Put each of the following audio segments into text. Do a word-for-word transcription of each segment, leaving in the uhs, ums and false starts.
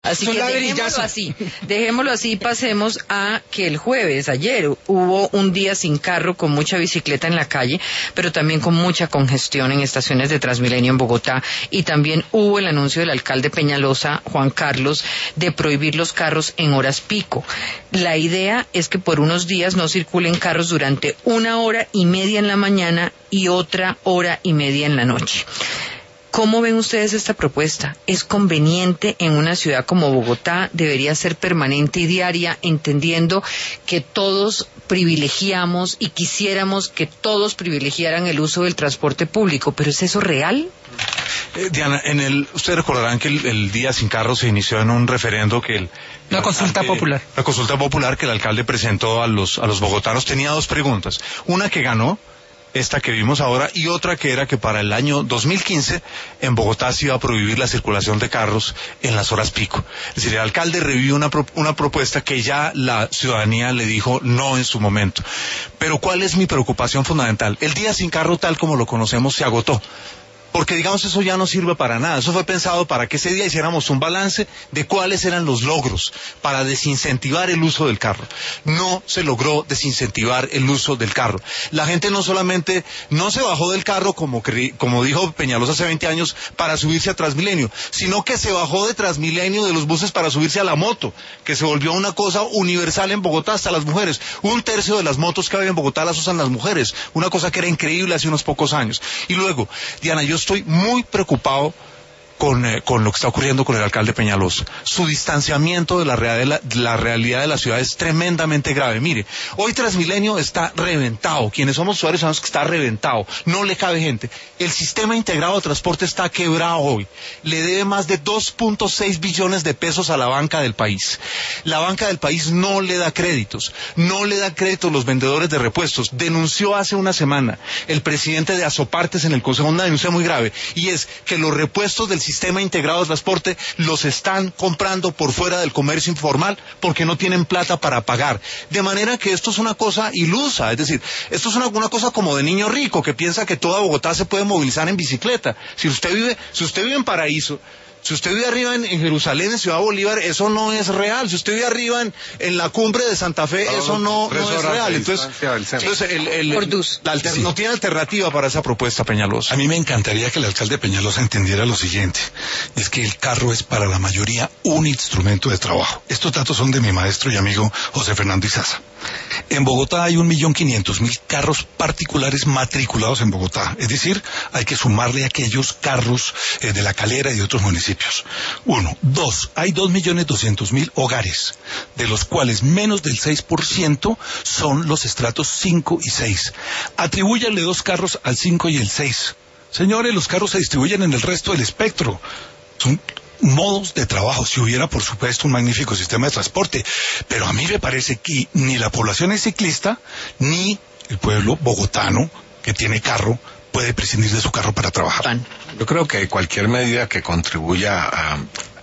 Así que dejémoslo así, dejémoslo así y pasemos a que el jueves, ayer, hubo un día sin carro con mucha bicicleta en la calle, pero también con mucha congestión en estaciones de Transmilenio en Bogotá, y también hubo el anuncio del alcalde Peñalosa, Juan Carlos, de prohibir los carros en horas pico. La idea es que por unos días no circulen carros durante una hora y media en la mañana y otra hora y media en la noche. ¿Cómo ven ustedes esta propuesta? ¿Es conveniente en una ciudad como Bogotá? ¿Debería ser permanente y diaria, entendiendo que todos privilegiamos y quisiéramos que todos privilegiaran el uso del transporte público? ¿Pero es eso real? Eh, Diana, en el, ustedes recordarán que el, el Día Sin Carro se inició en un referendo que el... Una consulta alcalde, popular. La consulta popular que el alcalde presentó a los, a los bogotanos. Tenía dos preguntas. Una que ganó, esta que vimos ahora, y otra que era que para el año dos mil quince en Bogotá se iba a prohibir la circulación de carros en las horas pico. Es decir, el alcalde revivió una, pro, una propuesta que ya la ciudadanía le dijo no en su momento. Pero ¿cuál es mi preocupación fundamental? El Día Sin Carro, tal como lo conocemos, se agotó. Porque, digamos, eso ya no sirve para nada. Eso fue pensado para que ese día hiciéramos un balance de cuáles eran los logros para desincentivar el uso del carro. No se logró desincentivar el uso del carro. La gente no solamente no se bajó del carro, como, como dijo Peñalosa hace veinte años, para subirse a Transmilenio, sino que se bajó de Transmilenio, de los buses, para subirse a la moto, que se volvió una cosa universal en Bogotá, hasta las mujeres. Un tercio de las motos que hay en Bogotá las usan las mujeres. Una cosa que era increíble hace unos pocos años. Y luego, Diana, yo estoy muy preocupado con, eh, con lo que está ocurriendo con el alcalde Peñalosa. Su distanciamiento de la, real, de, la, de la realidad de la ciudad es tremendamente grave. Mire, hoy Transmilenio está reventado. Quienes somos usuarios sabemos que está reventado. No le cabe gente. El sistema integrado de transporte está quebrado hoy. Le debe más de dos punto seis billones de pesos a la banca del país. La banca del país no le da créditos. No le da créditos a los vendedores de repuestos. Denunció hace una semana el presidente de Asopartes en el Consejo una denuncia muy grave, y es que los repuestos del sistema integrado de transporte los están comprando por fuera del comercio informal porque no tienen plata para pagar. De manera que esto es una cosa ilusa, es decir, esto es una, una cosa como de niño rico que piensa que toda Bogotá se puede movilizar en bicicleta. Si usted vive, si usted vive en Paraíso, si usted vive arriba en, en Jerusalén, en Ciudad Bolívar, eso no es real. Si usted vive arriba en, en la cumbre de Santa Fe, no, eso no, no es real. Entonces, entonces el, el, el, la alter, sí. no tiene alternativa para esa propuesta, Peñalosa. A mí me encantaría que el alcalde Peñalosa entendiera lo siguiente, es que el carro es para la mayoría un instrumento de trabajo. Estos datos son de mi maestro y amigo José Fernando Izaza. En Bogotá hay un millón quinientos mil carros particulares matriculados en Bogotá, es decir, hay que sumarle aquellos carros eh, de La Calera y de otros municipios. Uno. Dos. Hay dos millones doscientos mil hogares, de los cuales menos del seis por ciento son los estratos cinco y seis. Atribúyanle dos carros al cinco y el seis. Señores, los carros se distribuyen en el resto del espectro. Son modos de trabajo, si hubiera por supuesto un magnífico sistema de transporte, pero a mí me parece que ni la población es ciclista, ni el pueblo bogotano que tiene carro puede prescindir de su carro para trabajar. Yo creo que cualquier medida que contribuya a,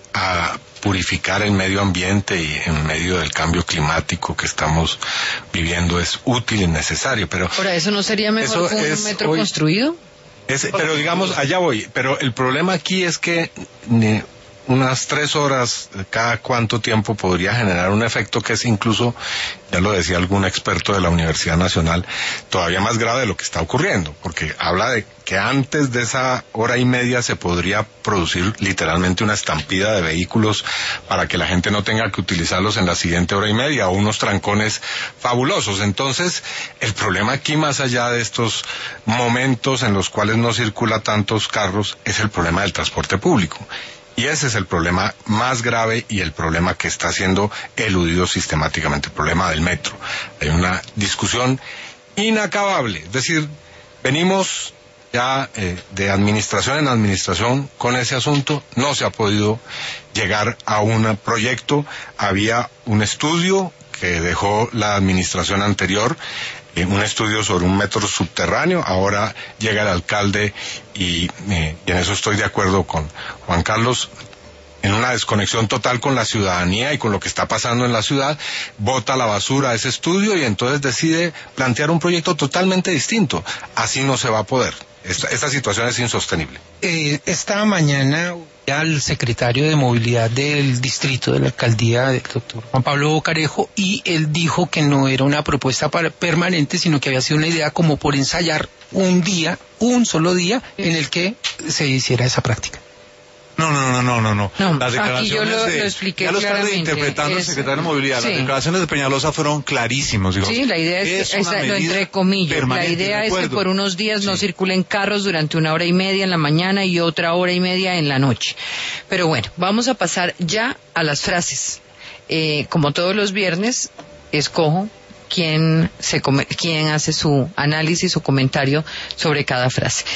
a purificar el medio ambiente y en medio del cambio climático que estamos viviendo es útil y necesario, pero... ¿Por eso no sería mejor un es, metro hoy, construido? Es, pero digamos, allá voy, pero el problema aquí es que... Ni, unas tres horas cada cuánto tiempo podría generar un efecto que es incluso, ya lo decía algún experto de la Universidad Nacional, todavía más grave de lo que está ocurriendo, porque habla de que antes de esa hora y media se podría producir literalmente una estampida de vehículos para que la gente no tenga que utilizarlos en la siguiente hora y media, o unos trancones fabulosos. Entonces, el problema aquí, más allá de estos momentos en los cuales no circula tantos carros, es el problema del transporte público. Y ese es el problema más grave y el problema que está siendo eludido sistemáticamente, el problema del metro. Hay una discusión inacabable, es decir, venimos ya eh, de administración en administración con ese asunto, no se ha podido llegar a un proyecto. Había un estudio que dejó la administración anterior, eh, un estudio sobre un metro subterráneo. Ahora llega el alcalde y, eh, y en eso estoy de acuerdo con Juan Carlos, en una desconexión total con la ciudadanía y con lo que está pasando en la ciudad, bota la basura a ese estudio y entonces decide plantear un proyecto totalmente distinto. Así no se va a poder. Esta, esta situación es insostenible. Eh, esta mañana al secretario de movilidad del distrito de la alcaldía, el doctor Juan Pablo Bocarejo, y él dijo que no era una propuesta para permanente, sino que había sido una idea como por ensayar un día, un solo día, en el que se hiciera esa práctica. No, no, no, no, no, no. No, Las declaraciones aquí yo lo, de, lo expliqué ya lo está claramente. interpretando el Es- secretario de Movilidad. sí. Las declaraciones de Peñalosa fueron clarísimos. Digamos. Sí, la idea es, que, una esa- lo medida entre comillas, la permanente, idea de es que acuerdo. por unos días no Sí. circulen carros durante una hora y media en la mañana y otra hora y media en la noche. Pero bueno, vamos a pasar ya a las frases. Eh, como todos los viernes, escojo quién, se come- quién hace su análisis o comentario sobre cada frase.